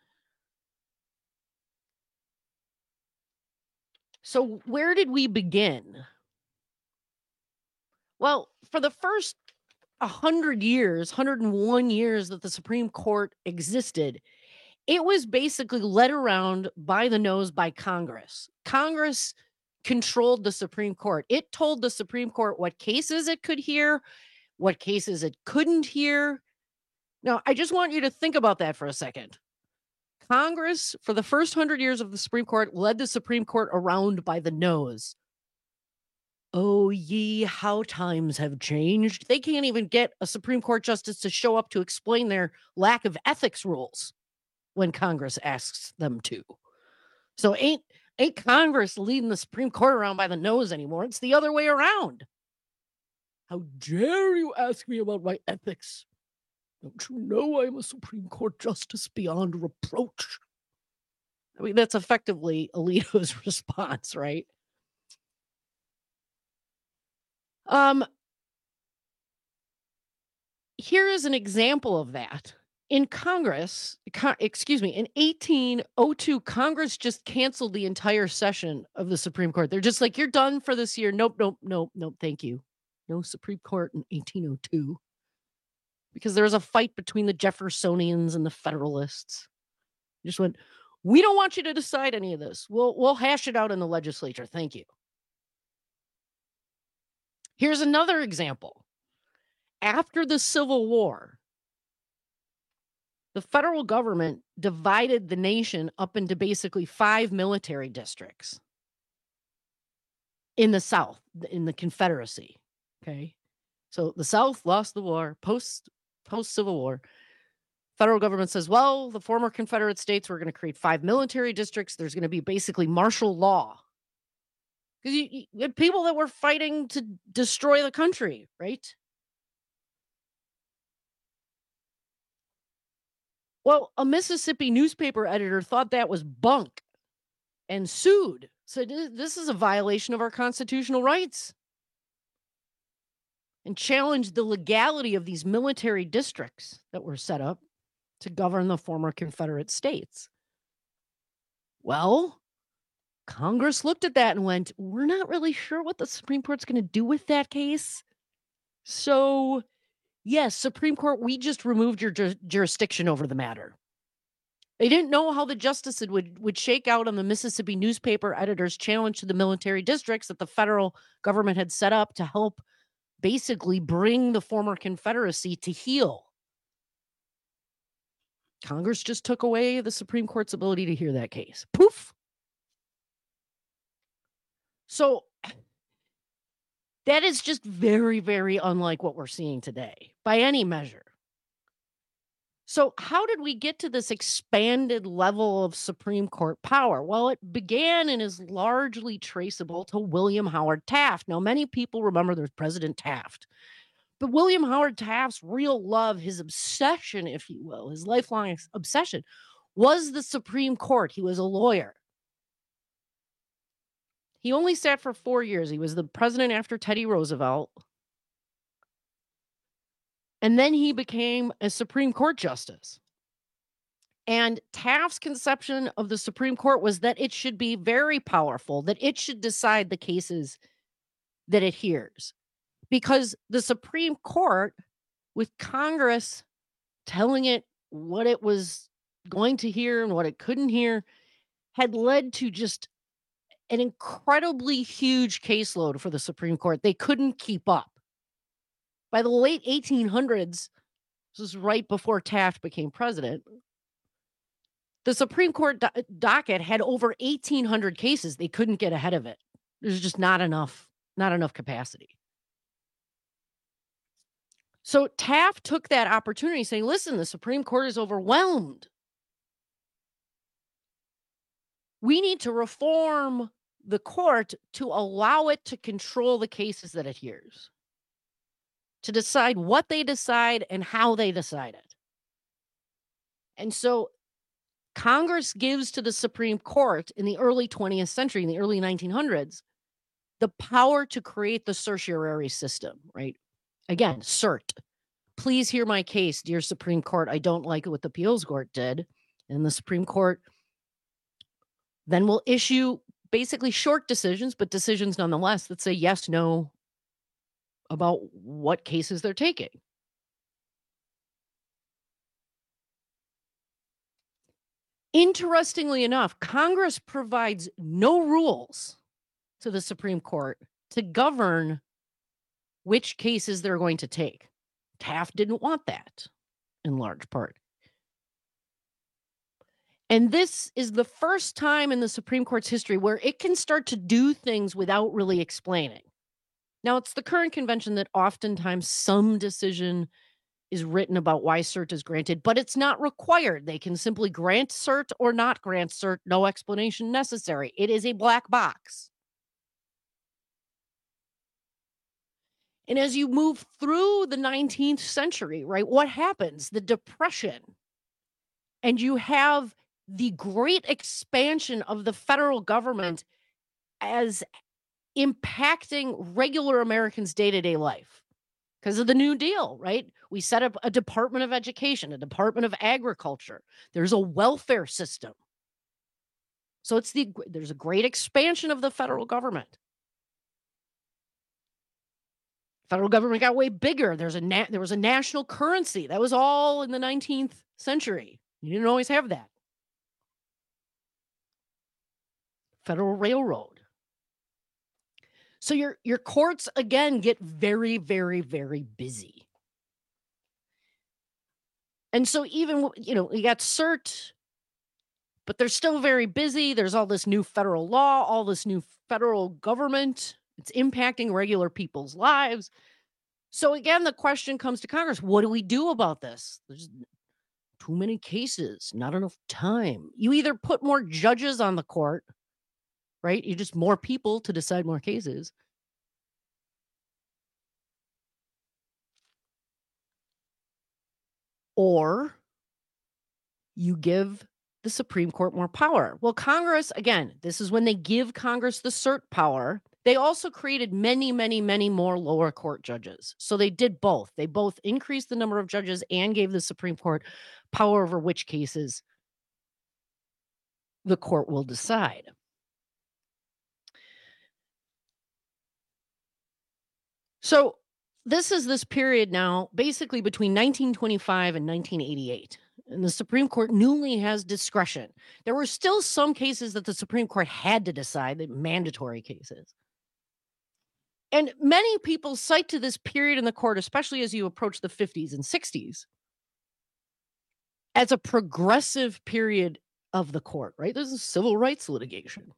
So where did we begin? Well, for the first 100 years, 101 years that the Supreme Court existed, it was basically led around by the nose by Congress. Congress controlled the Supreme Court. It told the Supreme Court what cases it could hear, what cases it couldn't hear. Now, I just want you to think about that for a second. Congress, for the first 100 years of the Supreme Court, led the Supreme Court around by the nose. Oh, ye, how times have changed. They can't even get a Supreme Court justice to show up to explain their lack of ethics rules when Congress asks them to. So ain't Congress leading the Supreme Court around by the nose anymore. It's the other way around. How dare you ask me about my ethics? Don't you know I'm a Supreme Court justice beyond reproach? I mean, that's effectively Alito's response, right? Here is an example of that. In Congress, in 1802, Congress just canceled the entire session of the Supreme Court. They're just like, you're done for this year. Nope, thank you. No Supreme Court in 1802. Because there was a fight between the Jeffersonians and the Federalists. Just went, we don't want you to decide any of this. We'll hash it out in the legislature. Thank you. Here's another example. After the Civil War, the federal government divided the nation up into basically 5 military districts in the South, in the Confederacy. Okay. So the South lost the war, post-Civil War. Federal government says, well, the former Confederate states, we're going to create 5 military districts. There's going to be basically martial law. Because you had people that were fighting to destroy the country, right? Well, a Mississippi newspaper editor thought that was bunk and sued. Said, this is a violation of our constitutional rights. And challenged the legality of these military districts that were set up to govern the former Confederate states. Well, Congress looked at that and went, we're not really sure what the Supreme Court's going to do with that case. So, yes, Supreme Court, we just removed your jurisdiction over the matter. They didn't know how the justice would shake out on the Mississippi newspaper editor's challenge to the military districts that the federal government had set up to help basically bring the former Confederacy to heel. Congress just took away the Supreme Court's ability to hear that case. Poof. So that is just very, very unlike what we're seeing today by any measure. So how did we get to this expanded level of Supreme Court power? Well, it began and is largely traceable to William Howard Taft. Now, many people remember there's President Taft, but William Howard Taft's real love, his obsession, if you will, his lifelong obsession was the Supreme Court. He was a lawyer. He only sat for 4 years. He was the president after Teddy Roosevelt. And then he became a Supreme Court justice. And Taft's conception of the Supreme Court was that it should be very powerful, that it should decide the cases that it hears. Because the Supreme Court, with Congress telling it what it was going to hear and what it couldn't hear, had led to just an incredibly huge caseload for the Supreme Court. They couldn't keep up. By the late 1800s, this is right before Taft became president, the Supreme Court docket had over 1,800 cases. They couldn't get ahead of it. There's just not enough capacity. So Taft took that opportunity saying, listen, the Supreme Court is overwhelmed. We need to reform the court to allow it to control the cases that it hears, to decide what they decide and how they decide it. And so Congress gives to the Supreme Court in the early 20th century, in the early 1900s, the power to create the certiorari system, right? Again, cert. Please hear my case, dear Supreme Court. I don't like what the appeals court did. And the Supreme Court then will issue basically short decisions, but decisions nonetheless that say yes, no, about what cases they're taking. Interestingly enough, Congress provides no rules to the Supreme Court to govern which cases they're going to take. Taft didn't want that in large part. And this is the first time in the Supreme Court's history where it can start to do things without really explaining. Now, it's the current convention that oftentimes some decision is written about why cert is granted, but it's not required. They can simply grant cert or not grant cert, no explanation necessary. It is a black box. And as you move through the 19th century, right, what happens? The Depression. And you have the great expansion of the federal government as impacting regular Americans' day-to-day life because of the New Deal, right? We set up a Department of Education, a Department of Agriculture. There's a welfare system. So there's a great expansion of the federal government. Federal government got way bigger. There was a national currency. That was all in the 19th century. You didn't always have that. Federal Railroad. So your courts, again, get very, very, very busy. And so even, you got cert, but they're still very busy. There's all this new federal law, all this new federal government. It's impacting regular people's lives. So again, the question comes to Congress, what do we do about this? There's too many cases, not enough time. You either put more judges on the court, right? You just more people to decide more cases. Or you give the Supreme Court more power. Well, Congress, again, this is when they give Congress the cert power. They also created many, many, many more lower court judges. So they did both. They both increased the number of judges and gave the Supreme Court power over which cases the court will decide. So this is this period now, basically between 1925 and 1988. And the Supreme Court newly has discretion. There were still some cases that the Supreme Court had to decide, the mandatory cases. And many people cite to this period in the court, especially as you approach the 50s and 60s, as a progressive period of the court, right? There's a civil rights litigation.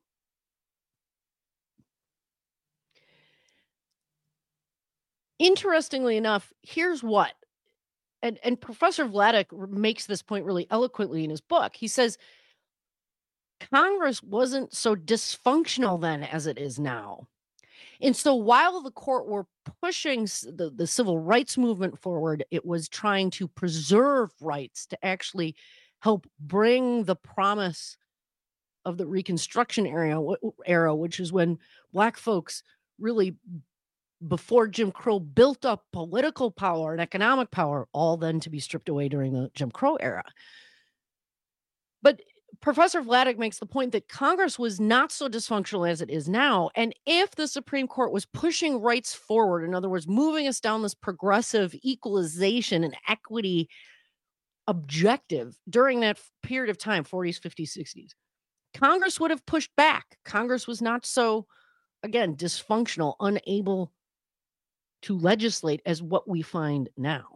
Interestingly enough, here's what, and Professor Vladeck makes this point really eloquently in his book. He says, Congress wasn't so dysfunctional then as it is now. And so while the court were pushing the civil rights movement forward, it was trying to preserve rights to actually help bring the promise of the Reconstruction era, which is when Black folks really, before Jim Crow, built up political power and economic power, all then to be stripped away during the Jim Crow era. But Professor Vladeck makes the point that Congress was not so dysfunctional as it is now. And if the Supreme Court was pushing rights forward, in other words, moving us down this progressive equalization and equity objective during that period of time, 40s, 50s, 60s, Congress would have pushed back. Congress was not so, again, dysfunctional, unable to legislate as what we find now.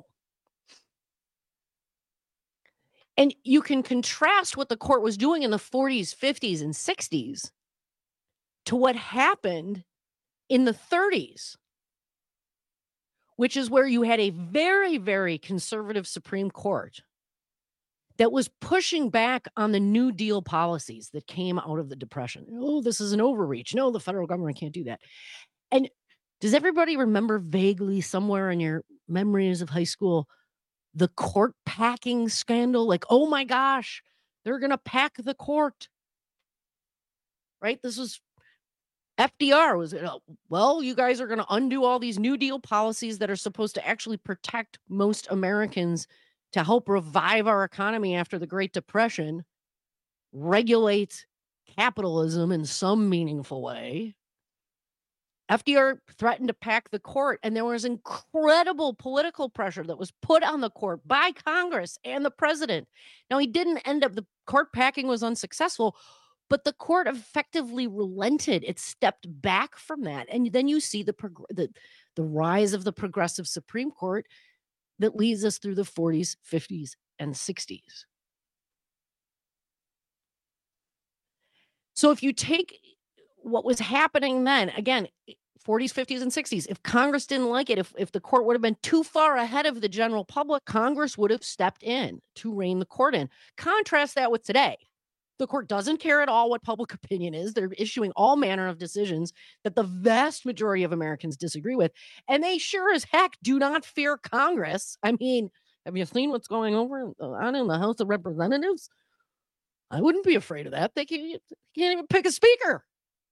And you can contrast what the court was doing in the 40s, 50s, and 60s to what happened in the 30s, which is where you had a very, very conservative Supreme Court that was pushing back on the New Deal policies that came out of the Depression. Oh, this is an overreach. No, the federal government can't do that. And does everybody remember vaguely somewhere in your memories of high school the court packing scandal? Like, oh my gosh, they're going to pack the court. Right? This was FDR was, well, you guys are going to undo all these New Deal policies that are supposed to actually protect most Americans to help revive our economy after the Great Depression, regulate capitalism in some meaningful way. FDR threatened to pack the court, and there was incredible political pressure that was put on the court by Congress and the president. Now, he didn't end up, the court packing was unsuccessful, but the court effectively relented. It stepped back from that. And then you see the rise of the progressive Supreme Court that leads us through the 40s, 50s, and 60s. So if you take what was happening then, again, 40s, 50s, and 60s, if Congress didn't like it, if the court would have been too far ahead of the general public, Congress would have stepped in to rein the court in. Contrast that with today. The court doesn't care at all what public opinion is. They're issuing all manner of decisions that the vast majority of Americans disagree with. And they sure as heck do not fear Congress. I mean, have you seen what's going on in the House of Representatives? I wouldn't be afraid of that. They can't even pick a speaker.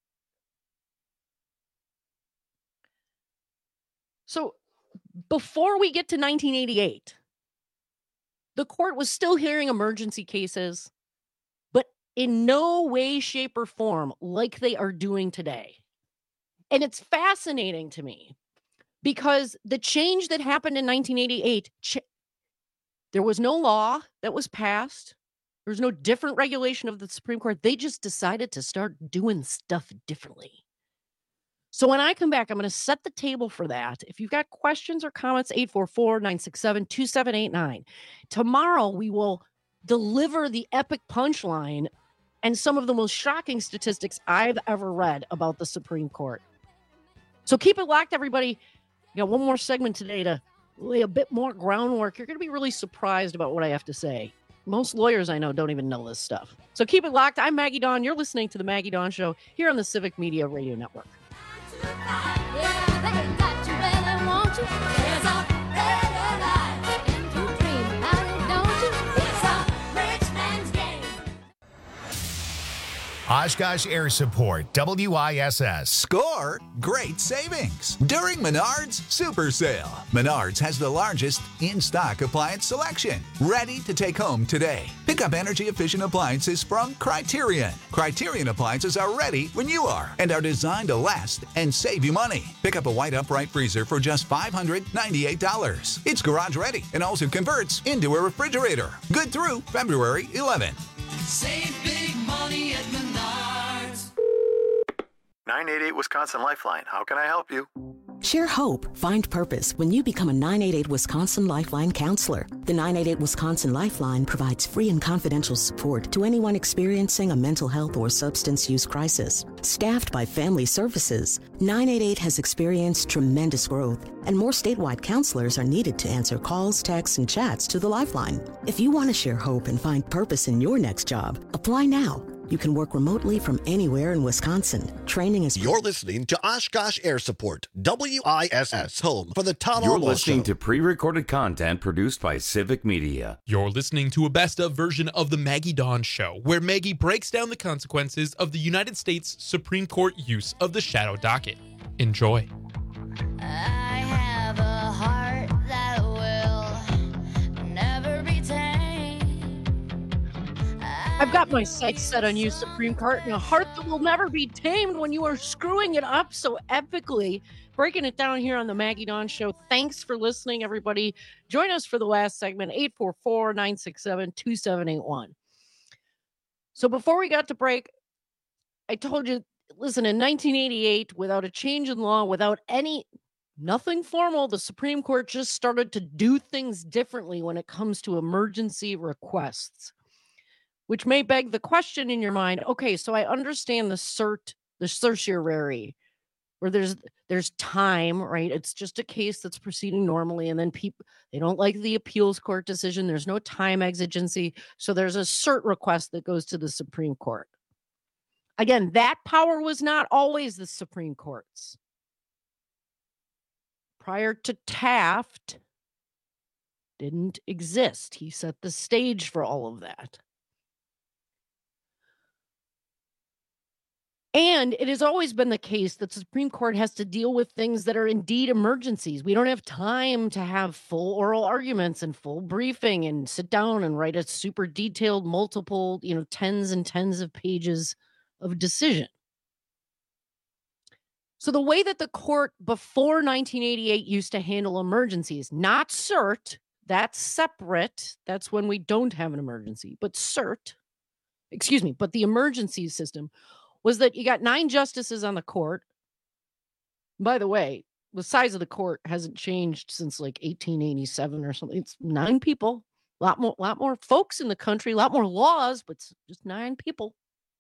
So before we get to 1988, the court was still hearing emergency cases, but in no way, shape, or form like they are doing today. And it's fascinating to me because the change that happened in 1988, there was no law that was passed. There was no different regulation of the Supreme Court. They just decided to start doing stuff differently. So when I come back, I'm going to set the table for that. If you've got questions or comments, 844-967-2789. Tomorrow, we will deliver the epic punchline and some of the most shocking statistics I've ever read about the Supreme Court. So keep it locked, everybody. We got one more segment today to lay a bit more groundwork. You're going to be really surprised about what I have to say. Most lawyers I know don't even know this stuff. So keep it locked. I'm Maggie Dawn. You're listening to The Maggie Dawn Show here on the Civic Media Radio Network. Oshkosh Air Support, WISS. Score great savings during Menards Super Sale. Menards has the largest in-stock appliance selection. Ready to take home today. Pick up energy-efficient appliances from Criterion. Criterion appliances are ready when you are and are designed to last and save you money. Pick up a white upright freezer for just $598. It's garage ready and also converts into a refrigerator. Good through February 11th. Save big money at Menards. 988 Wisconsin Lifeline. How can I help you? Share hope, find purpose when you become a 988 Wisconsin Lifeline counselor. The 988 Wisconsin Lifeline provides free and confidential support to anyone experiencing a mental health or substance use crisis. Staffed by Family Services, 988 has experienced tremendous growth, and more statewide counselors are needed to answer calls, texts, and chats to the Lifeline. If you want to share hope and find purpose in your next job, apply now. You can work remotely from anywhere in Wisconsin. Training is... You're listening to Oshkosh Air Support, WISS, home for the Tom You're Almo listening Show. to pre-recorded content produced by Civic Media. You're listening to a best-of version of the Maggie Dawn Show, where Maggie breaks down the consequences of the United States Supreme Court use of the shadow docket. Enjoy. I have a heart that will never be tamed. I've got my sights set on you, Supreme Court, and a heart that will never be tamed when you are screwing it up so epically. Breaking it down here on the Maggie Dawn Show. Thanks for listening, everybody. Join us for the last segment, 844-967-2781. So before we got to break, I told you, listen, in 1988, without a change in law, without nothing formal, the Supreme Court just started to do things differently when it comes to emergency requests. Which may beg the question in your mind, okay, so I understand the certiorari, where there's time, right? It's just a case that's proceeding normally, and then people, they don't like the appeals court decision. There's no time exigency, so there's a cert request that goes to the Supreme Court. Again, that power was not always the Supreme Court's. Prior to Taft, didn't exist. He set the stage for all of that. And it has always been the case that the Supreme Court has to deal with things that are indeed emergencies. We don't have time to have full oral arguments and full briefing and sit down and write a super detailed, multiple, tens and tens of pages of decision. So the way that the court before 1988 used to handle emergencies, not cert, that's separate. That's when we don't have an emergency, but but the emergency system was that you got 9 justices on the court. By the way, the size of the court hasn't changed since like 1887 or something. It's 9 people, a lot more folks in the country, a lot more laws, but just 9 people.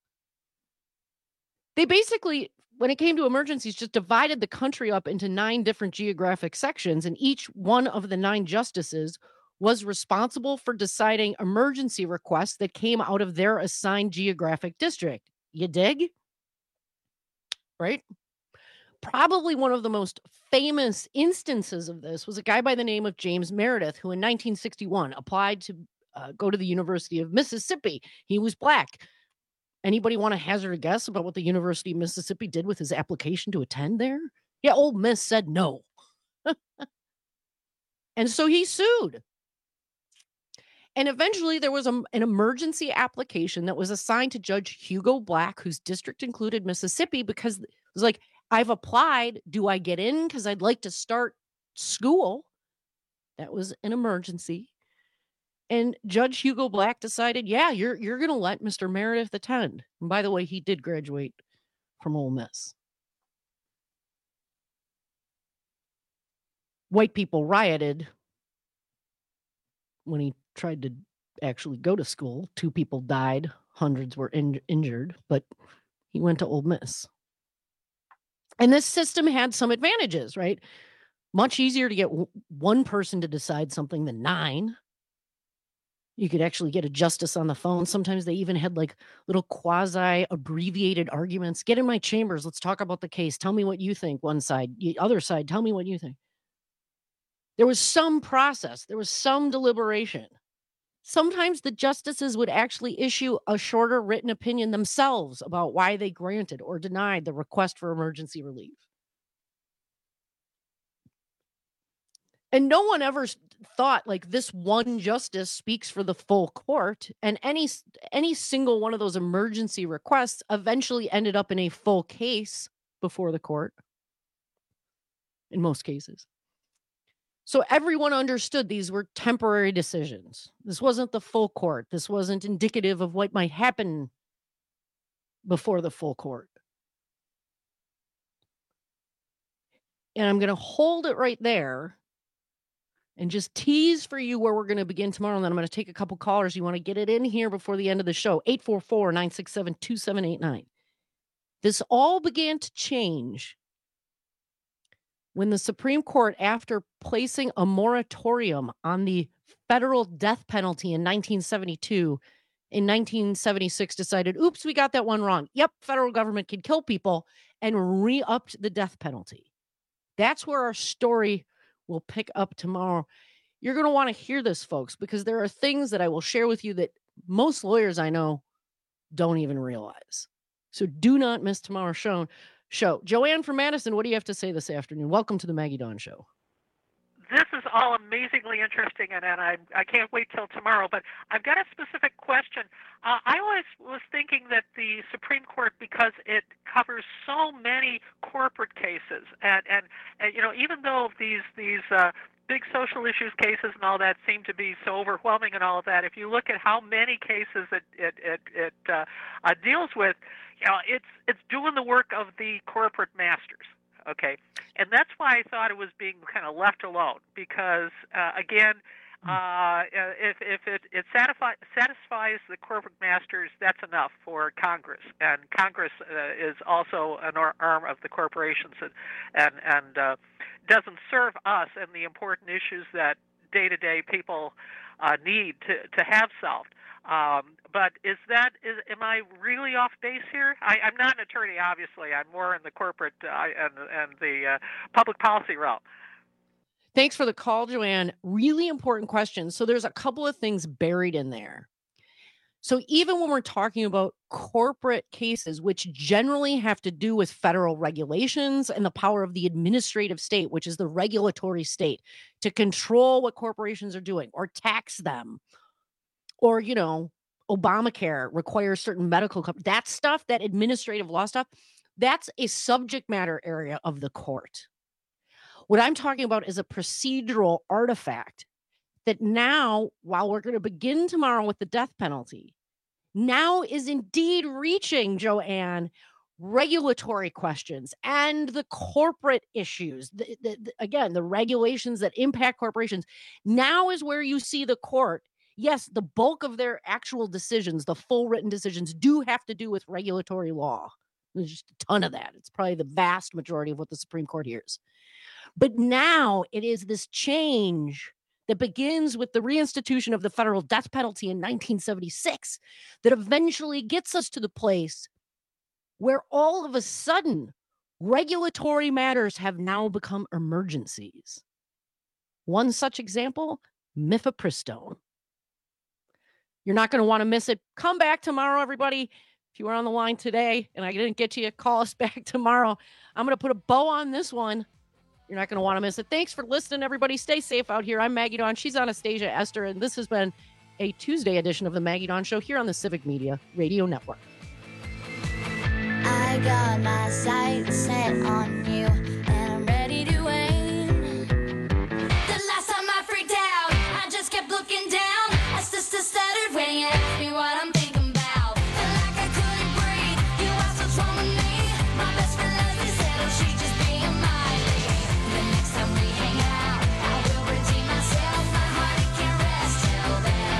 They basically, when it came to emergencies, just divided the country up into 9 different geographic sections, and each one of the 9 justices was responsible for deciding emergency requests that came out of their assigned geographic district. You dig? Right? Probably one of the most famous instances of this was a guy by the name of James Meredith, who in 1961 applied to go to the University of Mississippi. He was black. Anybody want to hazard a guess about what the University of Mississippi did with his application to attend there? Yeah, Ole Miss said no. And so he sued. And eventually there was an emergency application that was assigned to Judge Hugo Black, whose district included Mississippi, because it was like, I've applied. Do I get in? Because I'd like to start school. That was an emergency. And Judge Hugo Black decided, yeah, you're going to let Mr. Meredith attend. And by the way, he did graduate from Ole Miss. White people rioted when he tried to actually go to school. 2 people died. Hundreds were injured, but he went to Ole Miss. And this system had some advantages, right? Much easier to get one person to decide something than 9. You could actually get a justice on the phone. Sometimes they even had like little quasi abbreviated arguments. Get in my chambers. Let's talk about the case. Tell me what you think. One side, the other side, tell me what you think. There was some process. There was some deliberation. Sometimes the justices would actually issue a shorter written opinion themselves about why they granted or denied the request for emergency relief. And no one ever thought like this one justice speaks for the full court, and any single one of those emergency requests eventually ended up in a full case before the court in most cases. So everyone understood these were temporary decisions. This wasn't the full court. This wasn't indicative of what might happen before the full court. And I'm going to hold it right there and just tease for you where we're going to begin tomorrow. And then I'm going to take a couple callers. You want to get it in here before the end of the show. 844-967-2789. This all began to change when the Supreme Court, after placing a moratorium on the federal death penalty in 1972, in 1976 decided, oops, we got that one wrong. Yep, federal government can kill people, and re-upped the death penalty. That's where our story will pick up tomorrow. You're going to want to hear this, folks, because there are things that I will share with you that most lawyers I know don't even realize. So do not miss tomorrow's show. Joanne from Madison, what do you have to say this afternoon? Welcome to the Maggie Dawn Show. This is all amazingly interesting, and I can't wait till tomorrow. But I've got a specific question. I always was thinking that the Supreme Court, because it covers so many corporate cases, and you know, even though these big social issues cases and all that seem to be so overwhelming and all of that, if you look at how many cases it deals with, you know, it's doing the work of the corporate masters. Okay, and that's why I thought it was being kind of left alone, because again, if it satisfies the corporate masters, that's enough for Congress, and Congress is also an arm of the corporations, and doesn't serve us and the important issues that day-to-day people need to have solved. But am I really off base here? I'm not an attorney, obviously. I'm more in the corporate and the public policy realm. Thanks for the call, Joanne. Really important question. So there's a couple of things buried in there. So even when we're talking about corporate cases, which generally have to do with federal regulations and the power of the administrative state, which is the regulatory state, to control what corporations are doing or tax them, or, you know, Obamacare requires certain medical coverage. That stuff, that administrative law stuff, that's a subject matter area of the court. What I'm talking about is a procedural artifact that now, while we're going to begin tomorrow with the death penalty, now is indeed reaching, Joanne, regulatory questions and the corporate issues. Again, the regulations that impact corporations. Now is where you see the court. Yes, the bulk of their actual decisions, the full written decisions, do have to do with regulatory law. There's just a ton of that. It's probably the vast majority of what the Supreme Court hears. But now it is this change that begins with the reinstitution of the federal death penalty in 1976 that eventually gets us to the place where all of a sudden regulatory matters have now become emergencies. One such example, mifepristone. You're not going to want to miss it. Come back tomorrow, everybody. If you were on the line today and I didn't get to you, call us back tomorrow. I'm going to put a bow on this one. You're not going to want to miss it. Thanks for listening, everybody. Stay safe out here. I'm Maggie Dawn. She's Anastasia Esther, and this has been a Tuesday edition of the Maggie Dawn Show here on the Civic Media Radio Network. I got my sights set on you, and I'm ready to aim. The last time I freaked out, I just kept looking down. I stuttered when you asked me what I'm thinking about. Felt like I couldn't breathe. You asked what's wrong with me. My best friend Leslie said, oh, she just being Miley. The next time we hang out, I will redeem myself. My heart, it can't rest till then.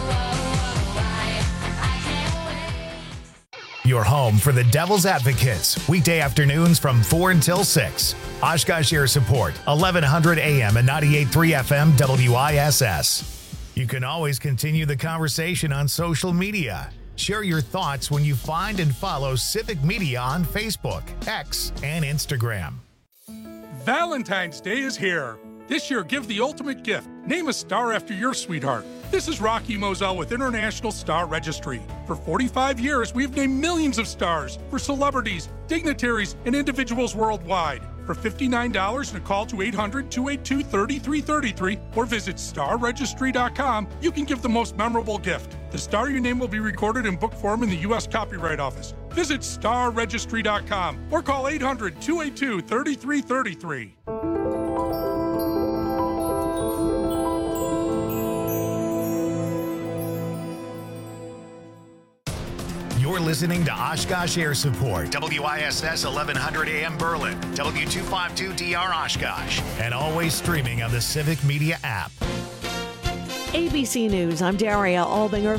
I can't wait. Your home for the Devil's Advocates, weekday afternoons from 4 until 6. Oshkosh Air Support, 1100 AM and 98.3 FM WISS. You can always continue the conversation on social media. Share your thoughts when you find and follow Civic Media on Facebook, X, and Instagram. Valentine's Day is here. This year, give the ultimate gift. Name a star after your sweetheart. This is Rocky Moselle with International Star Registry. For 45 years, we've named millions of stars for celebrities, dignitaries, and individuals worldwide. For $59 and a call to 800-282-3333 or visit starregistry.com, you can give the most memorable gift. The star your name will be recorded in book form in the U.S. Copyright Office. Visit starregistry.com or call 800-282-3333. You're listening to Oshkosh Air Support, WISS 1100 AM Berlin, W252DR Oshkosh, and always streaming on the Civic Media app. ABC News, I'm Daria Albinger.